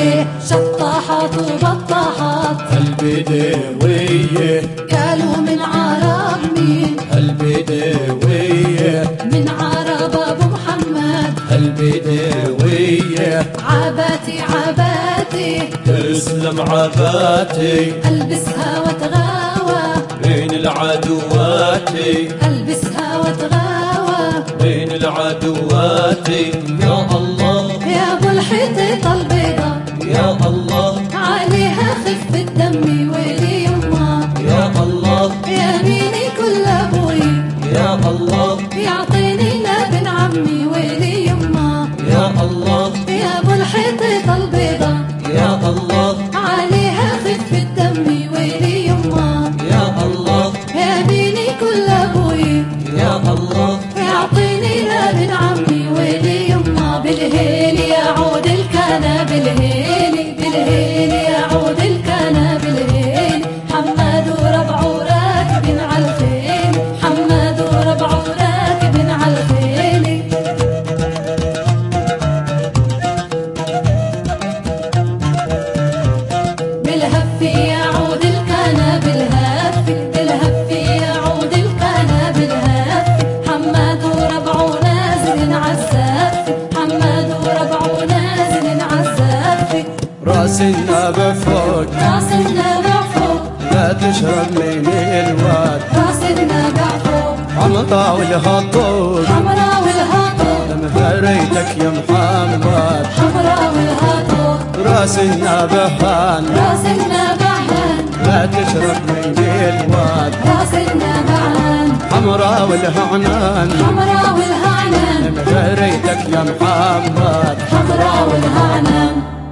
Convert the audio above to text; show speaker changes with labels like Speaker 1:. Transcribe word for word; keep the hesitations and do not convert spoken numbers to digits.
Speaker 1: عليه شطاحات وبطاحات
Speaker 2: البدوية
Speaker 1: قالوا من عرب مين
Speaker 2: البدوية
Speaker 1: من عرب ابو محمد
Speaker 2: البدوية
Speaker 1: عباتي عباتي
Speaker 2: تسلم عباتي
Speaker 1: البسها واتغاوى
Speaker 2: بين العدواتي
Speaker 1: البسها واتغاوى
Speaker 2: بين العدواتي يا الله
Speaker 1: يا ابو الحيطة البيضة
Speaker 2: يا الله
Speaker 1: عليها خف الدم ويلي يما
Speaker 2: يا الله
Speaker 1: يميني كل ابوي
Speaker 2: يا الله
Speaker 1: يعطيني لابن عمي ويلي يما
Speaker 2: يا الله
Speaker 1: يا ابو الحيطة البيضة
Speaker 2: يا الله
Speaker 1: عليها خف الدم ويلي يما
Speaker 2: يا الله
Speaker 1: يميني كل ابوي
Speaker 2: يا الله
Speaker 1: يعطيني لابن عمي ويلي يما بالهيل يعود الكنا بالهيل بالهيل يعود الكنا بالهيل حماد وربعه راكب على الخيل حماد وربعه راكب على الخيل بالهف يعود الكنا بالهف بالهف يعود الكنا بالهف حماد وربعه نازل عالزف حماد وربعه نازل عالزف
Speaker 2: راس النبى فوق
Speaker 1: راس النبع فوق
Speaker 2: لا تشرب من الواد
Speaker 1: راس النبع فوق
Speaker 2: حمطا والهطول
Speaker 1: حمرا والهاطور
Speaker 2: مهريتك يا محمد
Speaker 1: حمرا والهاطور
Speaker 2: راس النبهان
Speaker 1: راس النبعان
Speaker 2: لا تشرب من الواد
Speaker 1: راس النبعان
Speaker 2: حمرا والهعنان
Speaker 1: حمرا والهعنان
Speaker 2: مهريتك يا محمد
Speaker 1: حمرا والهعنان